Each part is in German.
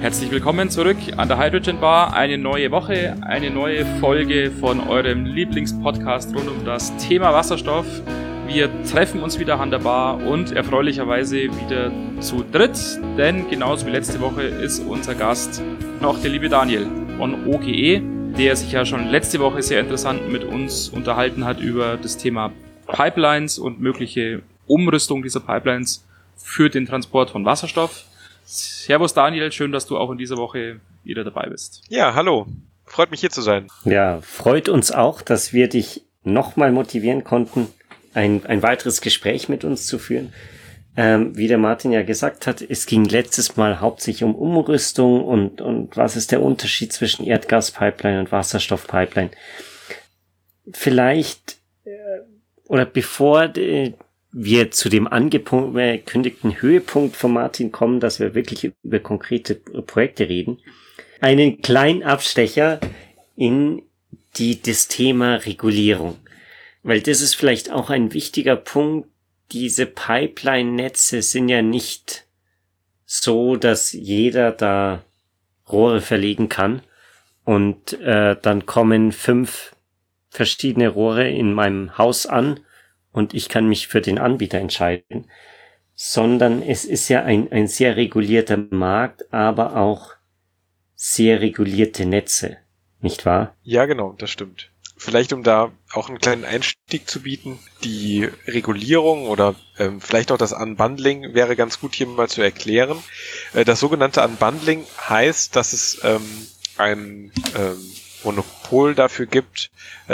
Herzlich willkommen zurück an der Hydrogen Bar. Eine neue Woche, eine neue Folge von eurem Lieblingspodcast rund um das Thema Wasserstoff. Wir treffen uns wieder an der Bar und erfreulicherweise wieder zu dritt, denn genauso wie letzte Woche ist unser Gast noch der liebe Daniel von OGE, der sich ja schon letzte Woche sehr interessant mit uns unterhalten hat über das Thema Pipelines und mögliche Umrüstung dieser Pipelines für den Transport von Wasserstoff. Servus Daniel, schön, dass du auch in dieser Woche wieder dabei bist. Ja, hallo. Freut mich hier zu sein. Ja, freut uns auch, dass wir dich nochmal motivieren konnten, ein weiteres Gespräch mit uns zu führen. Wie der Martin ja gesagt hat, es ging letztes Mal hauptsächlich um Umrüstung und was ist der Unterschied zwischen Erdgaspipeline und Wasserstoffpipeline. Vielleicht, oder bevor wir zu dem angekündigten Höhepunkt von Martin kommen, dass wir wirklich über konkrete Projekte reden, einen kleinen Abstecher in das Thema Regulierung. Weil das ist vielleicht auch ein wichtiger Punkt. Diese Pipeline-Netze sind ja nicht so, dass jeder da Rohre verlegen kann und dann kommen 5 verschiedene Rohre in meinem Haus an und ich kann mich für den Anbieter entscheiden, sondern es ist ja ein sehr regulierter Markt, aber auch sehr regulierte Netze, nicht wahr? Ja, genau, das stimmt. Vielleicht, um da auch einen kleinen Einstieg zu bieten, die Regulierung oder vielleicht auch das Unbundling wäre ganz gut hier mal zu erklären. Das sogenannte Unbundling heißt, dass es ein Monopol dafür gibt,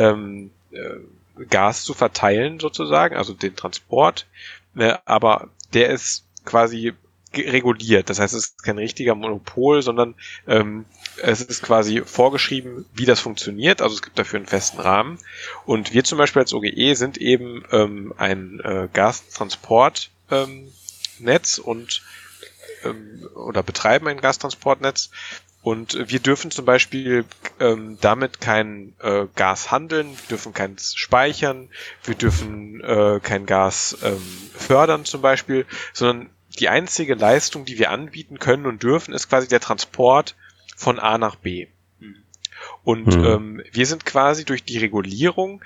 Gas zu verteilen sozusagen, also den Transport, aber der ist quasi reguliert. Das heißt, es ist kein richtiger Monopol, sondern es ist quasi vorgeschrieben, wie das funktioniert. Also es gibt dafür einen festen Rahmen. Und wir zum Beispiel als OGE sind eben ein Gastransportnetz und oder betreiben ein Gastransportnetz. Und wir dürfen zum Beispiel damit kein Gas handeln, wir dürfen keins speichern, wir dürfen kein Gas fördern zum Beispiel, sondern die einzige Leistung, die wir anbieten können und dürfen, ist quasi der Transport von A nach B. Und wir sind quasi durch die Regulierung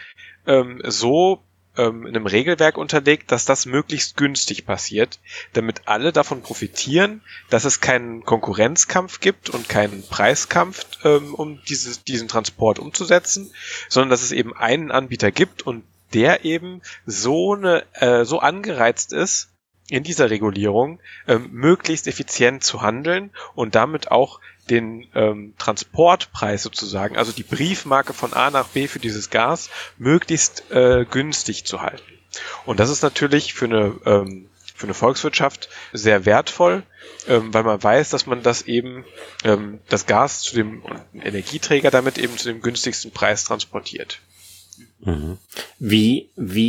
so in einem Regelwerk unterlegt, dass das möglichst günstig passiert, damit alle davon profitieren, dass es keinen Konkurrenzkampf gibt und keinen Preiskampf, um diesen Transport umzusetzen, sondern dass es eben einen Anbieter gibt und der eben so angereizt ist, in dieser Regulierung möglichst effizient zu handeln und damit auch den Transportpreis sozusagen, also die Briefmarke von A nach B für dieses Gas, möglichst günstig zu halten. Und das ist natürlich für eine Volkswirtschaft sehr wertvoll, weil man weiß, dass man das eben das Gas zu dem Energieträger damit eben zu dem günstigsten Preis transportiert. Mhm. Wie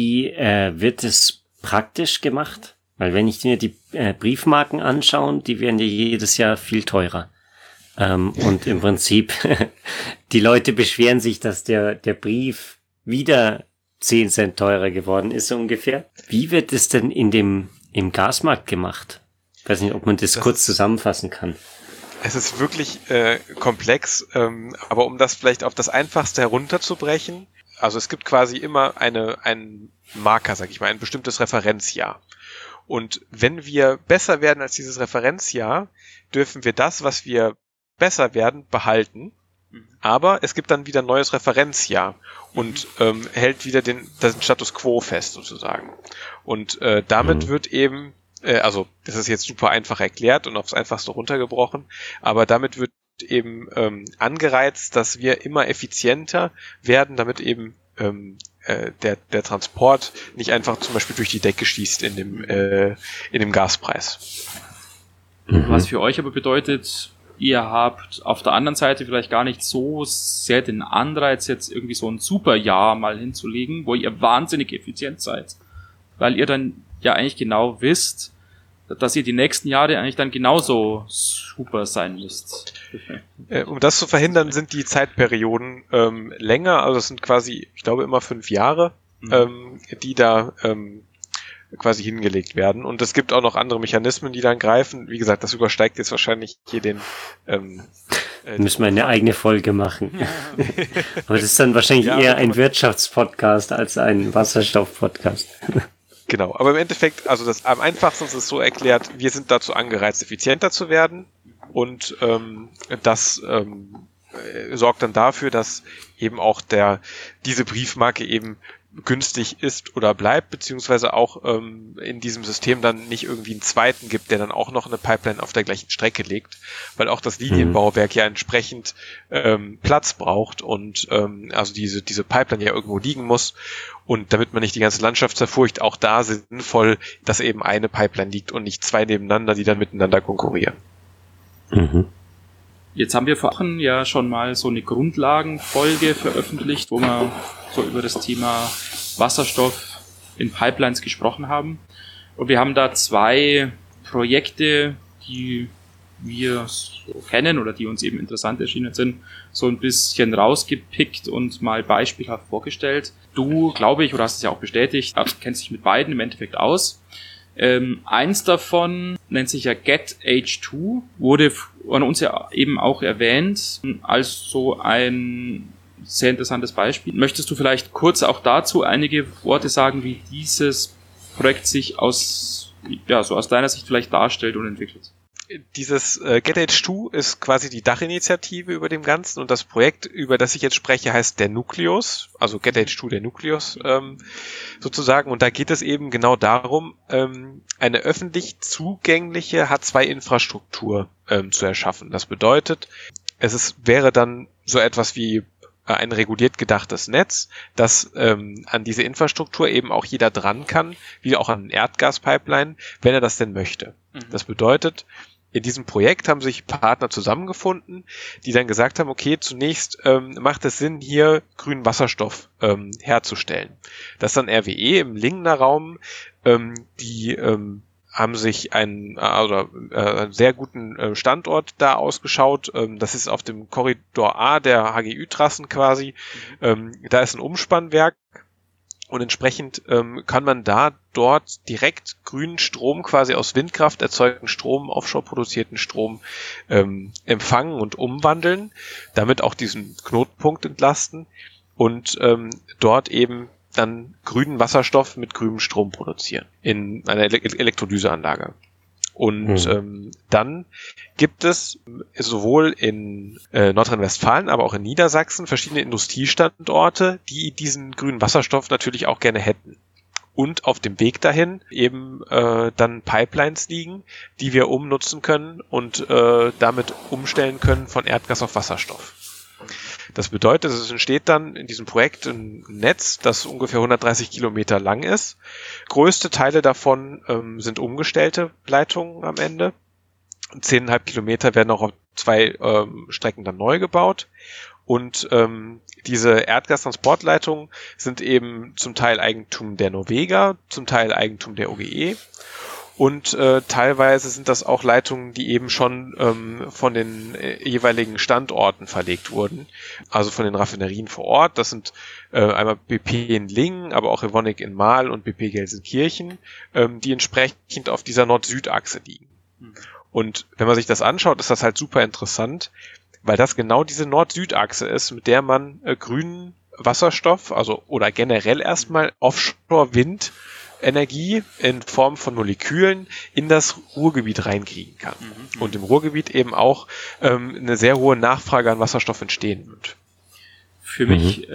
wird es praktisch gemacht? Weil wenn ich mir die Briefmarken anschaue, die werden ja jedes Jahr viel teurer. Und im Prinzip, die Leute beschweren sich, dass der Brief wieder 10 Cent teurer geworden ist, so ungefähr. Wie wird es denn im Gasmarkt gemacht? Ich weiß nicht, ob man das kurz zusammenfassen kann. Es ist wirklich komplex, aber um das vielleicht auf das Einfachste herunterzubrechen, also es gibt quasi immer einen Marker, sag ich mal, ein bestimmtes Referenzjahr. Und wenn wir besser werden als dieses Referenzjahr, dürfen wir das, was wir besser werden, behalten. Aber es gibt dann wieder ein neues Referenzjahr und hält wieder den Status quo fest sozusagen. Und damit wird eben, also das ist jetzt super einfach erklärt und aufs Einfachste runtergebrochen, aber damit wird eben angereizt, dass wir immer effizienter werden, damit eben der Transport nicht einfach zum Beispiel durch die Decke schießt in dem Gaspreis. Was für euch aber bedeutet, ihr habt auf der anderen Seite vielleicht gar nicht so sehr den Anreiz, jetzt irgendwie so ein super Jahr mal hinzulegen, wo ihr wahnsinnig effizient seid. Weil ihr dann ja eigentlich genau wisst, dass ihr die nächsten Jahre eigentlich dann genauso super sein müsst. Um das zu verhindern, sind die Zeitperioden länger, also es sind quasi, ich glaube, immer 5 Jahre, die da quasi hingelegt werden. Und es gibt auch noch andere Mechanismen, die dann greifen. Wie gesagt, das übersteigt jetzt wahrscheinlich hier den... müssen wir eine eigene Folge machen. Aber das ist dann wahrscheinlich eher ein Wirtschaftspodcast als ein Wasserstoffpodcast. Genau, aber im Endeffekt, also das am einfachsten ist es so erklärt, wir sind dazu angereizt, effizienter zu werden und das sorgt dann dafür, dass eben auch diese Briefmarke eben günstig ist oder bleibt, beziehungsweise auch in diesem System dann nicht irgendwie einen zweiten gibt, der dann auch noch eine Pipeline auf der gleichen Strecke legt, weil auch das Linienbauwerk ja entsprechend Platz braucht und also diese Pipeline ja irgendwo liegen muss und damit man nicht die ganze Landschaft zerfurcht, auch da sinnvoll, dass eben eine Pipeline liegt und nicht zwei nebeneinander, die dann miteinander konkurrieren. Mhm. Jetzt haben wir vor Wochen ja schon mal so eine Grundlagenfolge veröffentlicht, wo wir so über das Thema Wasserstoff in Pipelines gesprochen haben. Und wir haben da 2 Projekte, die wir so kennen oder die uns eben interessant erschienen sind, so ein bisschen rausgepickt und mal beispielhaft vorgestellt. Du, glaube ich, oder hast es ja auch bestätigt, kennst dich mit beiden im Endeffekt aus. Eins davon nennt sich ja GetH2, wurde von uns ja eben auch erwähnt als so ein sehr interessantes Beispiel. Möchtest du vielleicht kurz auch dazu einige Worte sagen, wie dieses Projekt sich aus deiner Sicht vielleicht darstellt und entwickelt? Dieses GetH2 ist quasi die Dachinitiative über dem Ganzen und das Projekt, über das ich jetzt spreche, heißt der Nucleus, also GetH2 der Nucleus sozusagen. Und da geht es eben genau darum, eine öffentlich zugängliche H2-Infrastruktur zu erschaffen. Das bedeutet, wäre dann so etwas wie ein reguliert gedachtes Netz, dass an diese Infrastruktur eben auch jeder dran kann, wie auch an Erdgaspipeline, wenn er das denn möchte. Das bedeutet, in diesem Projekt haben sich Partner zusammengefunden, die dann gesagt haben, okay, zunächst macht es Sinn, hier grünen Wasserstoff herzustellen. Das ist dann RWE im Lingener Raum, die haben sich einen sehr guten Standort da ausgeschaut. Das ist auf dem Korridor A der HGÜ-Trassen quasi. Da ist ein Umspannwerk. Und entsprechend kann man dort direkt grünen Strom quasi aus Windkraft erzeugten Strom, offshore produzierten Strom empfangen und umwandeln, damit auch diesen Knotenpunkt entlasten und dort eben dann grünen Wasserstoff mit grünem Strom produzieren in einer Elektrolyseanlage. Und dann gibt es sowohl in Nordrhein-Westfalen, aber auch in Niedersachsen verschiedene Industriestandorte, die diesen grünen Wasserstoff natürlich auch gerne hätten. Und auf dem Weg dahin eben dann Pipelines liegen, die wir umnutzen können und damit umstellen können von Erdgas auf Wasserstoff. Das bedeutet, es entsteht dann in diesem Projekt ein Netz, das ungefähr 130 Kilometer lang ist. Größte Teile davon sind umgestellte Leitungen am Ende. 10,5 Kilometer werden auch auf 2 Strecken dann neu gebaut. Und diese Erdgastransportleitungen sind eben zum Teil Eigentum der Norweger, zum Teil Eigentum der OGE. Und teilweise sind das auch Leitungen, die eben schon von den jeweiligen Standorten verlegt wurden, also von den Raffinerien vor Ort. Das sind einmal BP in Lingen, aber auch Evonik in Marl und BP Gelsenkirchen, die entsprechend auf dieser Nord-Süd-Achse liegen. Und wenn man sich das anschaut, ist das halt super interessant, weil das genau diese Nord-Süd-Achse ist, mit der man grünen Wasserstoff, also oder generell erstmal Offshore-Wind Energie in Form von Molekülen in das Ruhrgebiet reinkriegen kann. Und im Ruhrgebiet eben auch eine sehr hohe Nachfrage an Wasserstoff entstehen wird. Für mich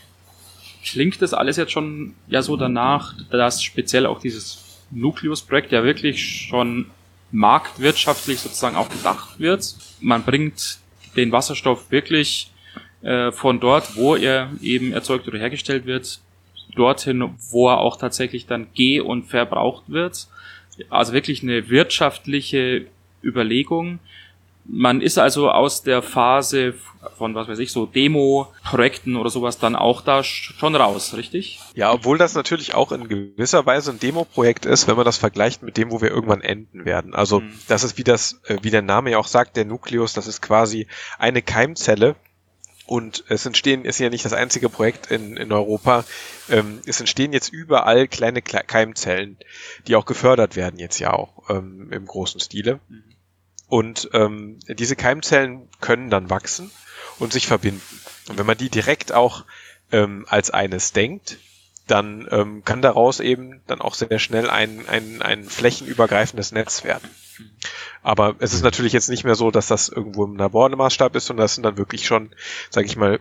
klingt das alles jetzt schon ja so danach, dass speziell auch dieses Nucleus-Projekt ja wirklich schon marktwirtschaftlich sozusagen auch gedacht wird. Man bringt den Wasserstoff wirklich von dort, wo er eben erzeugt oder hergestellt wird, dorthin, wo er auch tatsächlich dann und verbraucht wird. Also wirklich eine wirtschaftliche Überlegung. Man ist also aus der Phase von, was weiß ich, so Demo-Projekten oder sowas dann auch da schon raus, richtig? Ja, obwohl das natürlich auch in gewisser Weise ein Demo-Projekt ist, wenn man das vergleicht mit dem, wo wir irgendwann enden werden. Also das ist wie der Name ja auch sagt, der Nucleus, das ist quasi eine Keimzelle, Und ist ja nicht das einzige Projekt in Europa, es entstehen jetzt überall kleine Keimzellen, die auch gefördert werden jetzt ja auch im großen Stile. Und diese Keimzellen können dann wachsen und sich verbinden. Und wenn man die direkt auch als eines denkt, dann kann daraus eben dann auch sehr schnell ein flächenübergreifendes Netz werden. Aber es ist natürlich jetzt nicht mehr so, dass das irgendwo im Labormaßstab ist, sondern das sind dann wirklich schon, sage ich mal,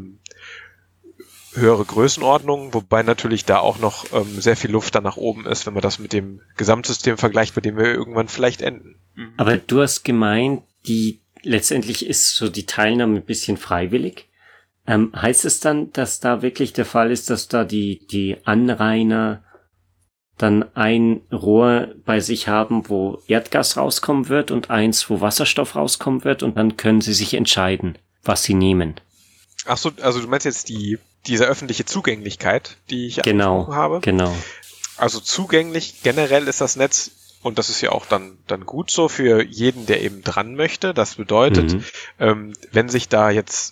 höhere Größenordnungen, wobei natürlich da auch noch sehr viel Luft dann nach oben ist, wenn man das mit dem Gesamtsystem vergleicht, bei dem wir irgendwann vielleicht enden. Aber du hast gemeint, letztendlich ist so die Teilnahme ein bisschen freiwillig. Heißt es dann, dass da wirklich der Fall ist, dass da die Anrainer dann ein Rohr bei sich haben, wo Erdgas rauskommen wird und eins, wo Wasserstoff rauskommen wird und dann können sie sich entscheiden, was sie nehmen? Ach so, also du meinst jetzt diese öffentliche Zugänglichkeit, die ich angesprochen habe? Genau. Also zugänglich generell ist das Netz, und das ist ja auch dann gut so für jeden, der eben dran möchte. Das bedeutet, wenn sich da jetzt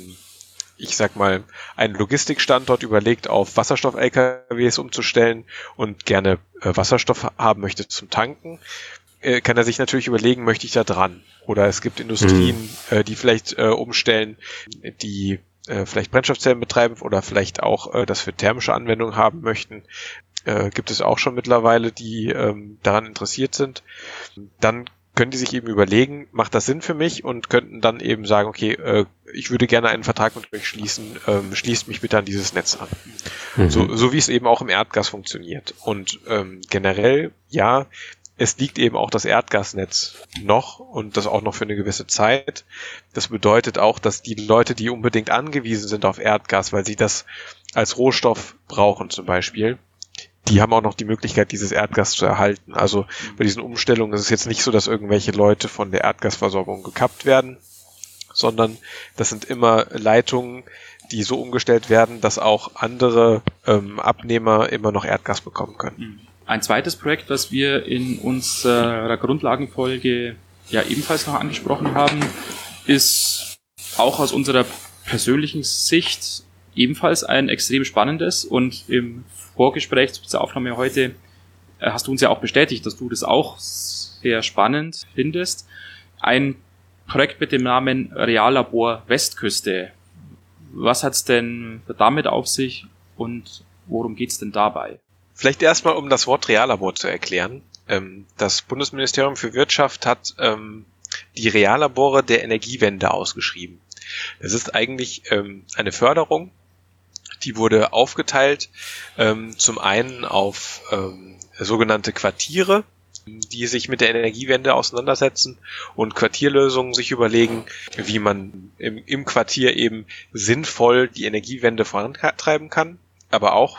ich sag mal, ein Logistikstandort überlegt, auf Wasserstoff-LKWs umzustellen und gerne Wasserstoff haben möchte zum Tanken, kann er sich natürlich überlegen, möchte ich da dran? Oder es gibt Industrien, die vielleicht umstellen, die vielleicht Brennstoffzellen betreiben oder vielleicht auch das für thermische Anwendungen haben möchten. Gibt es auch schon mittlerweile, die daran interessiert sind. Dann können die sich eben überlegen, macht das Sinn für mich, und könnten dann eben sagen, okay, ich würde gerne einen Vertrag mit euch schließen, schließt mich bitte an dieses Netz an. So wie es eben auch im Erdgas funktioniert. Und generell, ja, es liegt eben auch das Erdgasnetz noch, und das auch noch für eine gewisse Zeit. Das bedeutet auch, dass die Leute, die unbedingt angewiesen sind auf Erdgas, weil sie das als Rohstoff brauchen zum Beispiel, die haben auch noch die Möglichkeit, dieses Erdgas zu erhalten. Also bei diesen Umstellungen ist es jetzt nicht so, dass irgendwelche Leute von der Erdgasversorgung gekappt werden, sondern das sind immer Leitungen, die so umgestellt werden, dass auch andere Abnehmer immer noch Erdgas bekommen können. Ein zweites Projekt, was wir in unserer Grundlagenfolge ja ebenfalls noch angesprochen haben, ist auch aus unserer persönlichen Sicht ebenfalls ein extrem spannendes, und im Vorgespräch zu dieser Aufnahme heute hast du uns ja auch bestätigt, dass du das auch sehr spannend findest. Ein Projekt mit dem Namen Reallabor Westküste. Was hat's denn damit auf sich und worum geht's denn dabei? Vielleicht erstmal, um das Wort Reallabor zu erklären. Das Bundesministerium für Wirtschaft hat die Reallabore der Energiewende ausgeschrieben. Das ist eigentlich eine Förderung, die wurde aufgeteilt zum einen auf sogenannte Quartiere, die sich mit der Energiewende auseinandersetzen und Quartierlösungen sich überlegen, wie man im Quartier eben sinnvoll die Energiewende vorantreiben kann, aber auch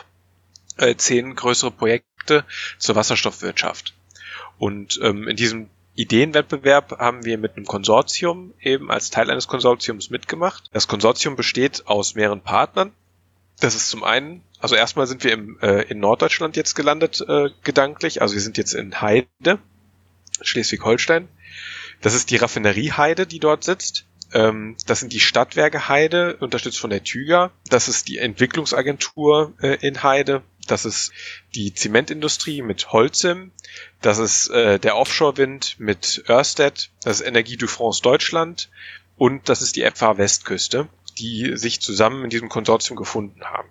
10 größere Projekte zur Wasserstoffwirtschaft. Und in diesem Ideenwettbewerb haben wir mit einem Konsortium eben als Teil eines Konsortiums mitgemacht. Das Konsortium besteht aus mehreren Partnern. Das ist zum einen, also erstmal sind wir in Norddeutschland jetzt gelandet, gedanklich. Also wir sind jetzt in Heide, Schleswig-Holstein. Das ist die Raffinerie Heide, die dort sitzt. Das sind die Stadtwerke Heide, unterstützt von der TÜGA. Das ist die Entwicklungsagentur in Heide. Das ist die Zementindustrie mit Holcim. Das ist der Offshore-Wind mit Ørsted. Das ist Energie de France Deutschland. Und das ist die FH Westküste, die sich zusammen in diesem Konsortium gefunden haben.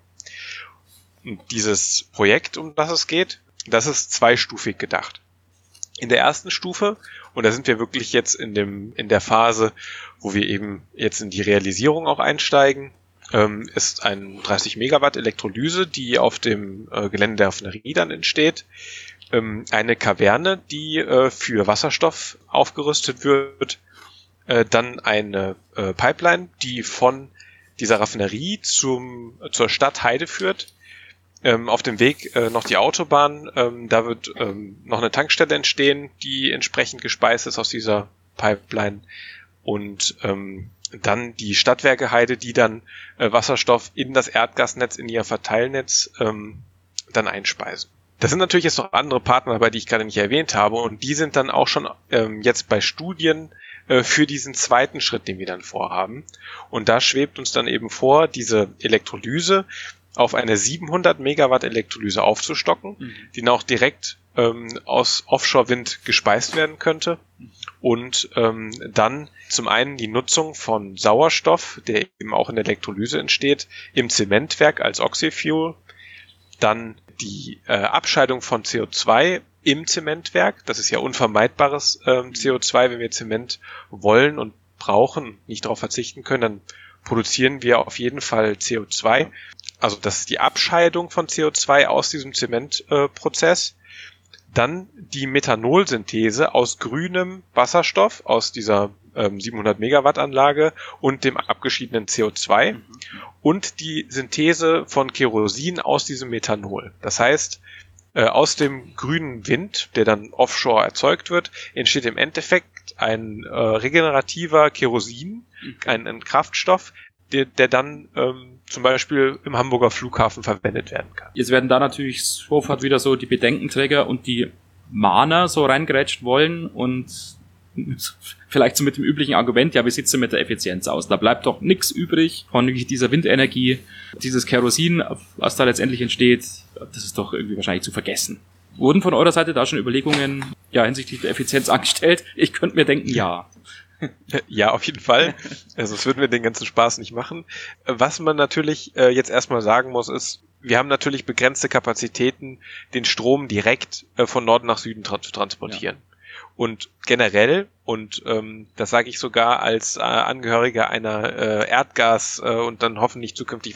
Und dieses Projekt, um das es geht, das ist zweistufig gedacht. In der ersten Stufe, und da sind wir wirklich jetzt in der Phase, wo wir eben jetzt in die Realisierung auch einsteigen, ist ein 30 Megawatt Elektrolyse, die auf dem Gelände der Raffinerie dann entsteht. Eine Kaverne, die für Wasserstoff aufgerüstet wird. Dann eine Pipeline, die von dieser Raffinerie zur Stadt Heide führt. Auf dem Weg noch die Autobahn. Da wird noch eine Tankstelle entstehen, die entsprechend gespeist ist aus dieser Pipeline. Und dann die Stadtwerke Heide, die dann Wasserstoff in das Erdgasnetz, in ihr Verteilnetz dann einspeisen. Da sind natürlich jetzt noch andere Partner dabei, die ich gerade nicht erwähnt habe. Und die sind dann auch schon jetzt bei Studien für diesen zweiten Schritt, den wir dann vorhaben. Und da schwebt uns dann eben vor, diese Elektrolyse auf eine 700 Megawatt Elektrolyse aufzustocken, die dann auch direkt aus Offshore-Wind gespeist werden könnte. Und dann zum einen die Nutzung von Sauerstoff, der eben auch in der Elektrolyse entsteht, im Zementwerk als Oxyfuel. Dann die Abscheidung von CO2 im Zementwerk. Das ist ja unvermeidbares CO2, wenn wir Zement wollen und brauchen, nicht darauf verzichten können, dann produzieren wir auf jeden Fall CO2. Also das ist die Abscheidung von CO2 aus diesem Zementprozess. Dann die Methanolsynthese aus grünem Wasserstoff, aus dieser 700 Megawatt Anlage und dem abgeschiedenen CO2 und die Synthese von Kerosin aus diesem Methanol. Das heißt, aus dem grünen Wind, der dann offshore erzeugt wird, entsteht im Endeffekt ein regenerativer Kerosin, ein Kraftstoff, der dann zum Beispiel im Hamburger Flughafen verwendet werden kann. Jetzt werden da natürlich sofort wieder so die Bedenkenträger und die Mahner so reingerätscht wollen und vielleicht so mit dem üblichen Argument, ja, wie sieht's denn mit der Effizienz aus? Da bleibt doch nichts übrig von dieser Windenergie. Dieses Kerosin, was da letztendlich entsteht, das ist doch irgendwie wahrscheinlich zu vergessen. Wurden von eurer Seite da schon Überlegungen hinsichtlich der Effizienz angestellt? Ich könnte mir denken, ja. Ja, auf jeden Fall. Also es würden wir den ganzen Spaß nicht machen. Was man natürlich jetzt erstmal sagen muss, ist, wir haben natürlich begrenzte Kapazitäten, den Strom direkt von Norden nach Süden zu transportieren. Ja. Und generell, und das sage ich sogar als Angehöriger einer Erdgas- und dann hoffentlich zukünftig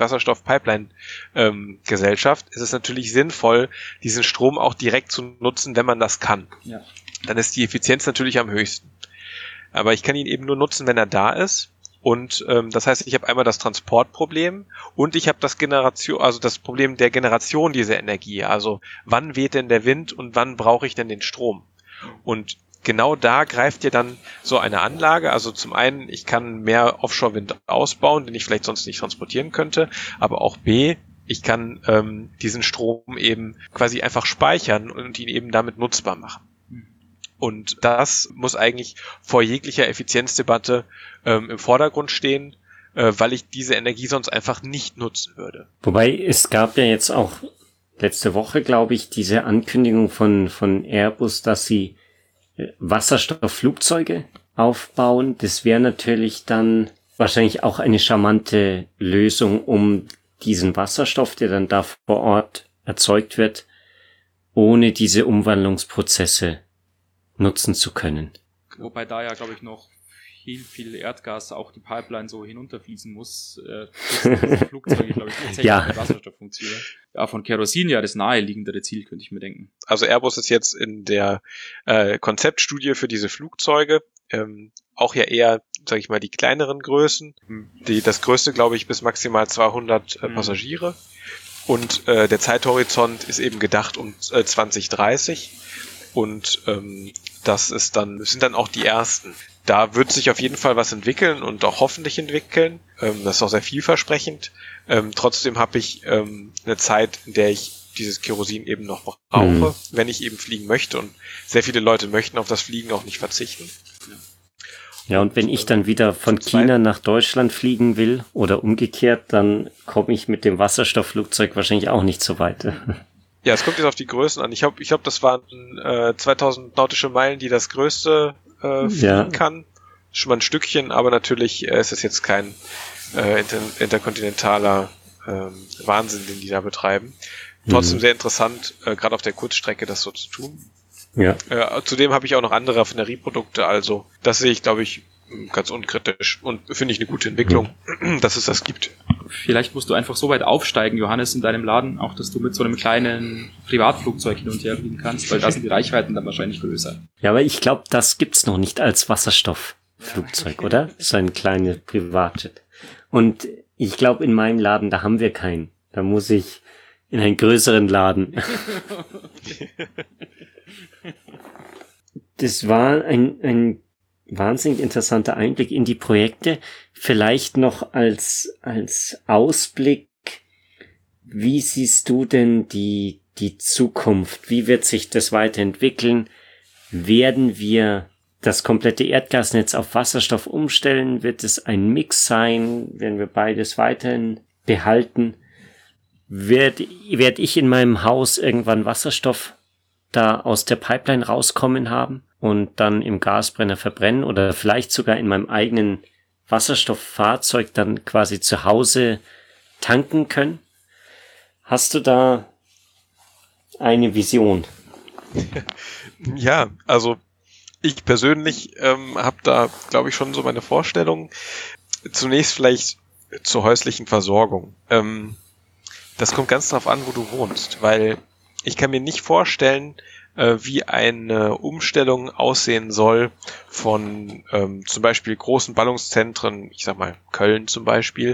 Wasserstoff-Pipeline-Gesellschaft, ist es natürlich sinnvoll, diesen Strom auch direkt zu nutzen, wenn man das kann. Ja. Dann ist die Effizienz natürlich am höchsten. Aber ich kann ihn eben nur nutzen, wenn er da ist. Und das heißt, ich habe einmal das Transportproblem und ich habe das das Problem der Generation dieser Energie. Also wann weht denn der Wind und wann brauche ich denn den Strom? Und genau da greift ja dann so eine Anlage. Also zum einen, ich kann mehr Offshore-Wind ausbauen, den ich vielleicht sonst nicht transportieren könnte. Aber auch B, ich kann diesen Strom eben quasi einfach speichern und ihn eben damit nutzbar machen. Und das muss eigentlich vor jeglicher Effizienzdebatte im Vordergrund stehen, weil ich diese Energie sonst einfach nicht nutzen würde. Wobei es gab ja jetzt auch letzte Woche, glaube ich, diese Ankündigung von Airbus, dass sie Wasserstoffflugzeuge aufbauen. Das wäre natürlich dann wahrscheinlich auch eine charmante Lösung, um diesen Wasserstoff, der dann da vor Ort erzeugt wird, ohne diese Umwandlungsprozesse nutzen zu können. Wobei da ja, glaube ich, noch viel Erdgas auch die Pipeline so hinunterfließen muss, dass Flugzeuge, glaube ich, tatsächlich mit Wasserstoff funktionieren. Ja, von Kerosin ja das naheliegendere Ziel, könnte ich mir denken. Also Airbus ist jetzt in der Konzeptstudie für diese Flugzeuge auch ja eher, sage ich mal, die kleineren Größen. Das größte, glaube ich, bis maximal 200 Passagiere. Und der Zeithorizont ist eben gedacht um 2030. Und das sind dann auch die ersten. Da wird sich auf jeden Fall was entwickeln und auch hoffentlich entwickeln. Das ist auch sehr vielversprechend. Trotzdem habe ich eine Zeit, in der ich dieses Kerosin eben noch brauche, wenn ich eben fliegen möchte. Und sehr viele Leute möchten auf das Fliegen auch nicht verzichten. Ja, und wenn ich dann wieder von China nach Deutschland fliegen will oder umgekehrt, dann komme ich mit dem Wasserstoffflugzeug wahrscheinlich auch nicht so weit. Ja, es kommt jetzt auf die Größen an. Ich glaube, das waren 2000 nautische Meilen, die das größte fliegen kann. Schon mal ein Stückchen, aber natürlich ist es jetzt kein interkontinentaler Wahnsinn, den die da betreiben. Trotzdem sehr interessant, gerade auf der Kurzstrecke das so zu tun. Ja. Zudem habe ich auch noch andere Raffinerieprodukte, also das sehe ich, glaube ich, ganz unkritisch und finde ich eine gute Entwicklung, dass es das gibt. Vielleicht musst du einfach so weit aufsteigen, Johannes, in deinem Laden, auch dass du mit so einem kleinen Privatflugzeug hin und her fliegen kannst, weil da sind die Reichweiten dann wahrscheinlich größer. Ja, aber ich glaube, das gibt's noch nicht als Wasserstoffflugzeug, oder? So ein kleines Privatjet. Und ich glaube, in meinem Laden, da haben wir keinen. Da muss ich in einen größeren Laden. Das war ein wahnsinnig interessanter Einblick in die Projekte. Vielleicht noch als Ausblick, wie siehst du denn die Zukunft? Wie wird sich das weiterentwickeln? Werden wir das komplette Erdgasnetz auf Wasserstoff umstellen? Wird es ein Mix sein? Werden wir beides weiterhin behalten? Werd ich in meinem Haus irgendwann Wasserstoff da aus der Pipeline rauskommen haben und dann im Gasbrenner verbrennen oder vielleicht sogar in meinem eigenen Wasserstofffahrzeug dann quasi zu Hause tanken können? Hast du da eine Vision? Ja, also ich persönlich habe da, glaube ich, schon so meine Vorstellungen. Zunächst vielleicht zur häuslichen Versorgung. Das kommt ganz drauf an, wo du wohnst, weil ich kann mir nicht vorstellen, wie eine Umstellung aussehen soll von zum Beispiel großen Ballungszentren, ich sag mal Köln zum Beispiel,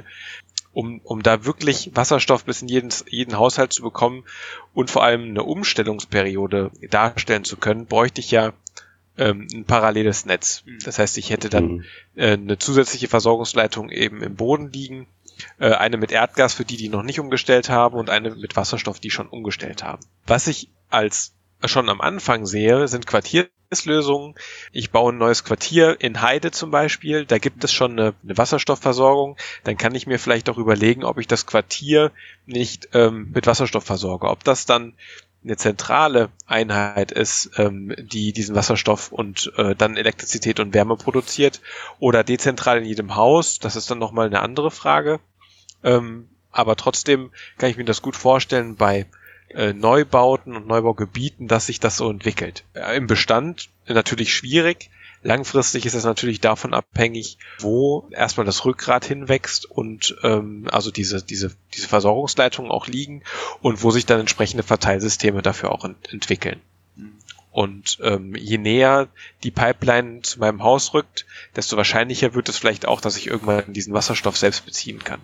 um da wirklich Wasserstoff bis in jeden Haushalt zu bekommen und vor allem eine Umstellungsperiode darstellen zu können, bräuchte ich ja ein paralleles Netz. Das heißt, ich hätte dann eine zusätzliche Versorgungsleitung eben im Boden liegen, eine mit Erdgas für die noch nicht umgestellt haben und eine mit Wasserstoff, die schon umgestellt haben. Was ich als schon am Anfang sehe, sind Quartierslösungen. Ich baue ein neues Quartier in Heide zum Beispiel, da gibt es schon eine Wasserstoffversorgung, dann kann ich mir vielleicht auch überlegen, ob ich das Quartier nicht mit Wasserstoff versorge. Ob das dann eine zentrale Einheit ist, die diesen Wasserstoff und dann Elektrizität und Wärme produziert oder dezentral in jedem Haus, das ist dann nochmal eine andere Frage. Aber trotzdem kann ich mir das gut vorstellen bei Neubauten und Neubaugebieten, dass sich das so entwickelt. Im Bestand natürlich schwierig. Langfristig ist es natürlich davon abhängig, wo erstmal das Rückgrat hinwächst und also diese Versorgungsleitungen auch liegen und wo sich dann entsprechende Verteilsysteme dafür auch entwickeln. Und je näher die Pipeline zu meinem Haus rückt, desto wahrscheinlicher wird es vielleicht auch, dass ich irgendwann diesen Wasserstoff selbst beziehen kann.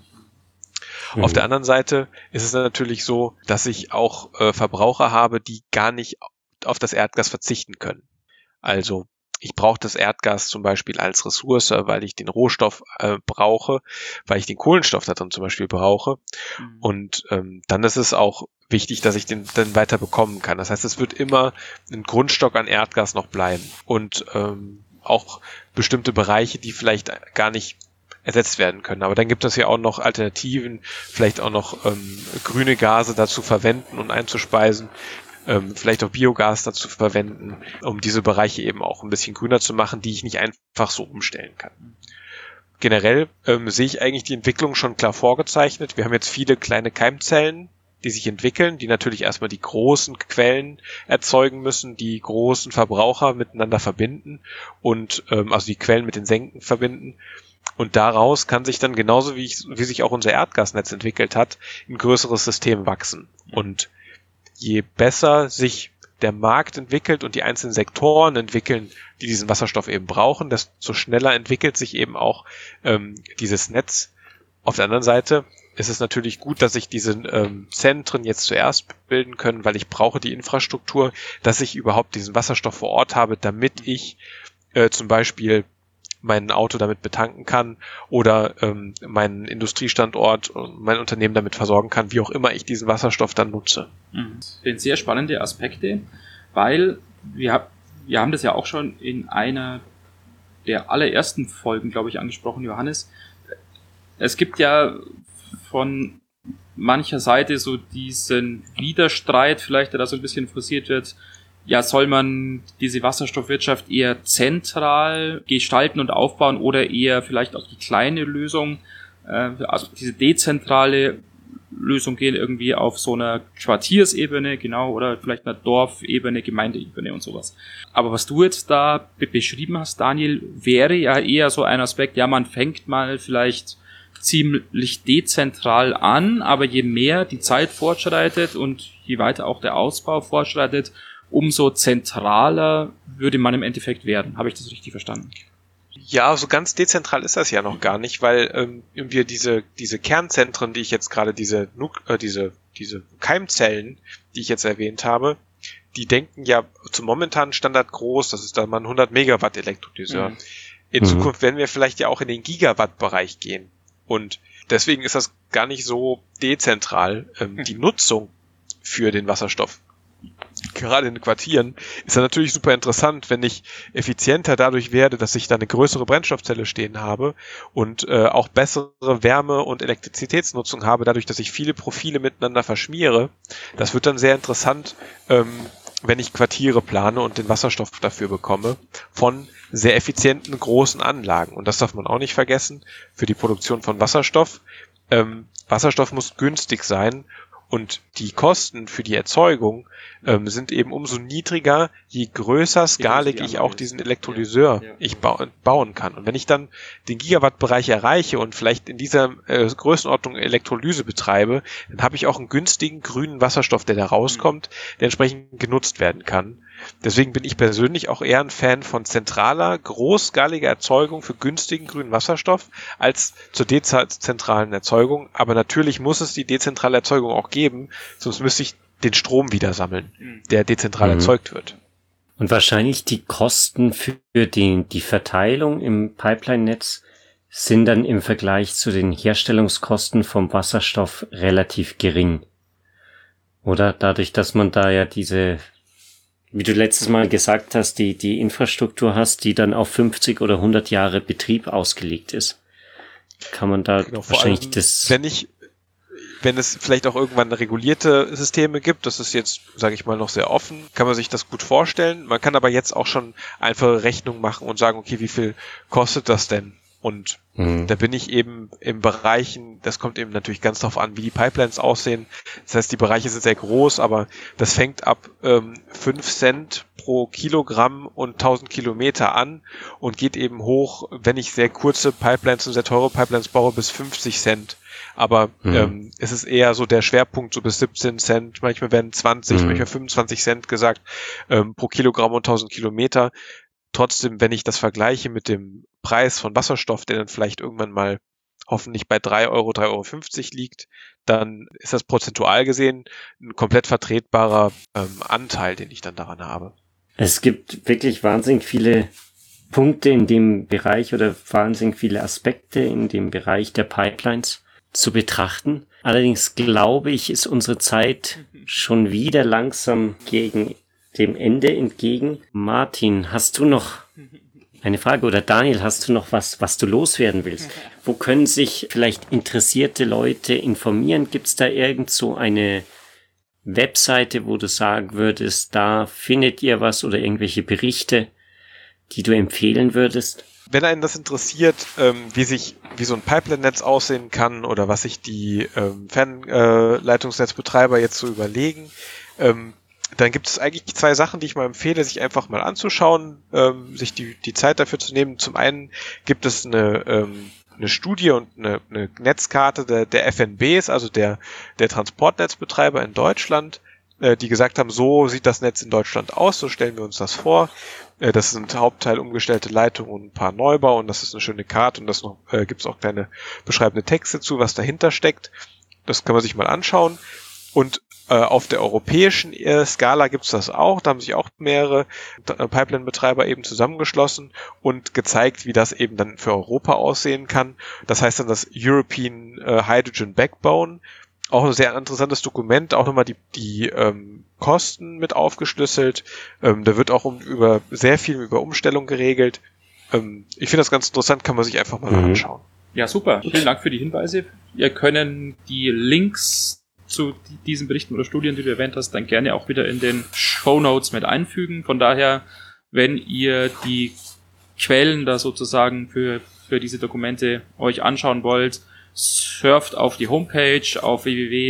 Auf der anderen Seite ist es natürlich so, dass ich auch Verbraucher habe, die gar nicht auf das Erdgas verzichten können. Also ich brauche das Erdgas zum Beispiel als Ressource, weil ich den Rohstoff brauche, weil ich den Kohlenstoff da drin zum Beispiel brauche. Und dann ist es auch wichtig, dass ich den dann weiter bekommen kann. Das heißt, es wird immer ein Grundstock an Erdgas noch bleiben. Und auch bestimmte Bereiche, die vielleicht gar nicht ersetzt werden können. Aber dann gibt es ja auch noch Alternativen, vielleicht auch noch grüne Gase dazu verwenden und einzuspeisen, vielleicht auch Biogas dazu verwenden, um diese Bereiche eben auch ein bisschen grüner zu machen, die ich nicht einfach so umstellen kann. Generell sehe ich eigentlich die Entwicklung schon klar vorgezeichnet. Wir haben jetzt viele kleine Keimzellen, die sich entwickeln, die natürlich erstmal die großen Quellen erzeugen müssen, die großen Verbraucher miteinander verbinden und also die Quellen mit den Senken verbinden. Und daraus kann sich dann genauso wie sich auch unser Erdgasnetz entwickelt hat, ein größeres System wachsen. Und je besser sich der Markt entwickelt und die einzelnen Sektoren entwickeln, die diesen Wasserstoff eben brauchen, desto schneller entwickelt sich eben auch dieses Netz. Auf der anderen Seite ist es natürlich gut, dass sich diese Zentren jetzt zuerst bilden können, weil ich brauche die Infrastruktur, dass ich überhaupt diesen Wasserstoff vor Ort habe, damit ich zum Beispiel mein Auto damit betanken kann oder meinen Industriestandort, mein Unternehmen damit versorgen kann, wie auch immer ich diesen Wasserstoff dann nutze. Das sind sehr spannende Aspekte, weil wir haben das ja auch schon in einer der allerersten Folgen, glaube ich, angesprochen, Johannes. Es gibt ja von mancher Seite so diesen Widerstreit, vielleicht der da so ein bisschen forciert wird. Ja, soll man diese Wasserstoffwirtschaft eher zentral gestalten und aufbauen oder eher vielleicht auch die kleine Lösung, also diese dezentrale Lösung gehen, irgendwie auf so einer Quartiersebene, genau, oder vielleicht einer Dorfebene, Gemeindeebene und sowas. Aber was du jetzt da beschrieben hast, Daniel, wäre ja eher so ein Aspekt, ja, man fängt mal vielleicht ziemlich dezentral an, aber je mehr die Zeit fortschreitet und je weiter auch der Ausbau fortschreitet, umso zentraler würde man im Endeffekt werden. Habe ich das richtig verstanden? Ja, so ganz dezentral ist das ja noch gar nicht, weil wir diese Kernzentren, die ich jetzt gerade, diese Keimzellen, die ich jetzt erwähnt habe, die denken ja zum momentanen Standard groß, das ist dann mal ein 100 Megawatt Elektrolyseur. In Zukunft werden wir vielleicht ja auch in den Gigawatt-Bereich gehen. Und deswegen ist das gar nicht so dezentral, die Nutzung für den Wasserstoff. gerade in Quartieren, ist dann natürlich super interessant, wenn ich effizienter dadurch werde, dass ich da eine größere Brennstoffzelle stehen habe und auch bessere Wärme- und Elektrizitätsnutzung habe, dadurch, dass ich viele Profile miteinander verschmiere. Das wird dann sehr interessant, wenn ich Quartiere plane und den Wasserstoff dafür bekomme, von sehr effizienten großen Anlagen. Und das darf man auch nicht vergessen, für die Produktion von Wasserstoff. Wasserstoff muss günstig sein und die Kosten für die Erzeugung sind eben umso niedriger, je größer skalig ich auch diesen Elektrolyseur bauen kann. Und wenn ich dann den Gigawatt-Bereich erreiche und vielleicht in dieser Größenordnung Elektrolyse betreibe, dann habe ich auch einen günstigen grünen Wasserstoff, der da rauskommt, der entsprechend genutzt werden kann. Deswegen bin ich persönlich auch eher ein Fan von zentraler, großskaliger Erzeugung für günstigen grünen Wasserstoff als zur dezentralen Erzeugung. Aber natürlich muss es die dezentrale Erzeugung auch geben, sonst müsste ich den Strom wieder sammeln, der dezentral erzeugt wird. Und wahrscheinlich die Kosten für die Verteilung im Pipeline-Netz sind dann im Vergleich zu den Herstellungskosten vom Wasserstoff relativ gering. Oder dadurch, dass man da ja diese, wie du letztes Mal gesagt hast, die Infrastruktur hast, die dann auf 50 oder 100 Jahre Betrieb ausgelegt ist, kann man da wahrscheinlich das... Wenn es vielleicht auch irgendwann regulierte Systeme gibt, das ist jetzt, sage ich mal, noch sehr offen, kann man sich das gut vorstellen. Man kann aber jetzt auch schon einfache Rechnungen machen und sagen, okay, wie viel kostet das denn? Und da bin ich eben im Bereichen, das kommt eben natürlich ganz darauf an, wie die Pipelines aussehen. Das heißt, die Bereiche sind sehr groß, aber das fängt ab 5 Cent pro Kilogramm und 1000 Kilometer an und geht eben hoch, wenn ich sehr kurze Pipelines und sehr teure Pipelines baue, bis 50 Cent. Aber es ist eher so der Schwerpunkt so bis 17 Cent, manchmal werden 20, manchmal 25 Cent gesagt pro Kilogramm und 1000 Kilometer. Trotzdem, wenn ich das vergleiche mit dem Preis von Wasserstoff, der dann vielleicht irgendwann mal hoffentlich bei 3 Euro, 3,50 Euro liegt, dann ist das prozentual gesehen ein komplett vertretbarer Anteil, den ich dann daran habe. Es gibt wirklich wahnsinnig viele Punkte in dem Bereich oder wahnsinnig viele Aspekte in dem Bereich der Pipelines zu betrachten. Allerdings glaube ich, ist unsere Zeit schon wieder langsam gegen dem Ende entgegen. Martin, hast du noch eine Frage oder Daniel, hast du noch was du loswerden willst? Wo können sich vielleicht interessierte Leute informieren? Gibt es da irgend so eine Webseite, wo du sagen würdest, da findet ihr was oder irgendwelche Berichte, die du empfehlen würdest? Wenn einen das interessiert, wie so ein Pipeline-Netz aussehen kann oder was sich die Fernleitungsnetzbetreiber jetzt so überlegen, dann gibt es eigentlich 2 Sachen, die ich mal empfehle, sich einfach mal anzuschauen, sich die Zeit dafür zu nehmen. Zum einen gibt es eine Studie und eine Netzkarte der FNBs, also der Transportnetzbetreiber in Deutschland, die gesagt haben, so sieht das Netz in Deutschland aus, so stellen wir uns das vor. Das sind Hauptteil umgestellte Leitungen und ein paar Neubau und das ist eine schöne Karte und das noch gibt's auch kleine beschreibende Texte zu, was dahinter steckt. Das kann man sich mal anschauen. Und auf der europäischen Skala gibt's das auch. Da haben sich auch mehrere Pipeline-Betreiber eben zusammengeschlossen und gezeigt, wie das eben dann für Europa aussehen kann. Das heißt dann das European Hydrogen Backbone. Auch ein sehr interessantes Dokument, auch nochmal die Kosten mit aufgeschlüsselt. Da wird auch sehr viel über Umstellung geregelt. Ich finde das ganz interessant, kann man sich einfach mal anschauen. Ja, super. Vielen Dank für die Hinweise. Wir können die Links zu diesen Berichten oder Studien, die du erwähnt hast, dann gerne auch wieder in den Shownotes mit einfügen. Von daher, wenn ihr die Quellen da sozusagen für diese Dokumente euch anschauen wollt, surft auf die Homepage auf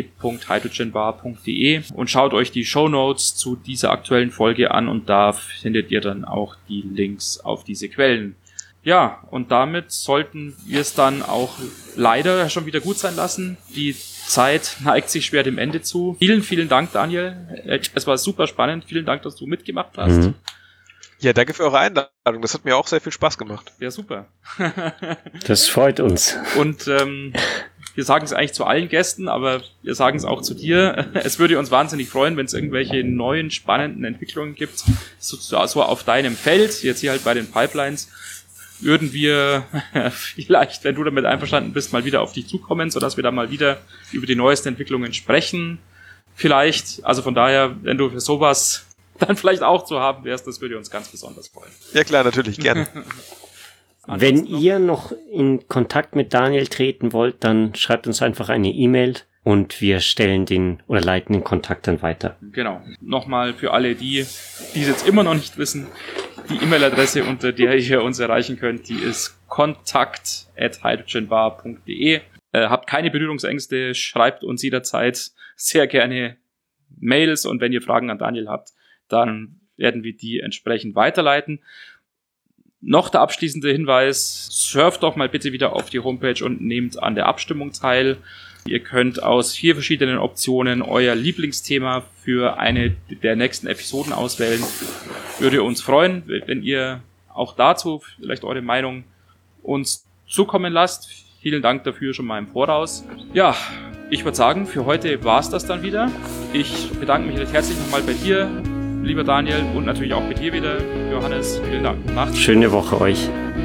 www.hydrogenbar.de und schaut euch die Shownotes zu dieser aktuellen Folge an und da findet ihr dann auch die Links auf diese Quellen. Ja, und damit sollten wir es dann auch leider schon wieder gut sein lassen. Die Zeit neigt sich schwer dem Ende zu. Vielen, vielen Dank, Daniel. Es war super spannend. Vielen Dank, dass du mitgemacht hast. Ja, danke für eure Einladung. Das hat mir auch sehr viel Spaß gemacht. Ja, super. Das freut uns. Und wir sagen es eigentlich zu allen Gästen, aber wir sagen es auch zu dir. Es würde uns wahnsinnig freuen, wenn es irgendwelche neuen, spannenden Entwicklungen gibt. So auf deinem Feld, jetzt hier halt bei den Pipelines, würden wir vielleicht, wenn du damit einverstanden bist, mal wieder auf dich zukommen, sodass wir da mal wieder über die neuesten Entwicklungen sprechen. vielleicht, also von daher, wenn du für sowas dann vielleicht auch zu haben wärst, das würde uns ganz besonders freuen. Ja klar, natürlich, gerne. Wenn ihr noch in Kontakt mit Daniel treten wollt, dann schreibt uns einfach eine E-Mail und wir stellen oder leiten den Kontakt dann weiter. Genau. Nochmal für alle, die es jetzt immer noch nicht wissen, die E-Mail-Adresse, unter der ihr uns erreichen könnt, die ist kontakt@hydrogenbar.de. Habt keine Berührungsängste, schreibt uns jederzeit sehr gerne Mails und wenn ihr Fragen an Daniel habt, dann werden wir die entsprechend weiterleiten. Noch der abschließende Hinweis, surft doch mal bitte wieder auf die Homepage und nehmt an der Abstimmung teil. Ihr könnt aus 4 verschiedenen Optionen euer Lieblingsthema für eine der nächsten Episoden auswählen. Würde uns freuen, wenn ihr auch dazu vielleicht eure Meinung uns zukommen lasst. Vielen Dank dafür schon mal im Voraus. Ja, ich würde sagen, für heute war es das dann wieder. Ich bedanke mich recht herzlich nochmal bei dir, lieber Daniel, und natürlich auch bei dir wieder, Johannes. Vielen Dank. Schöne Woche euch.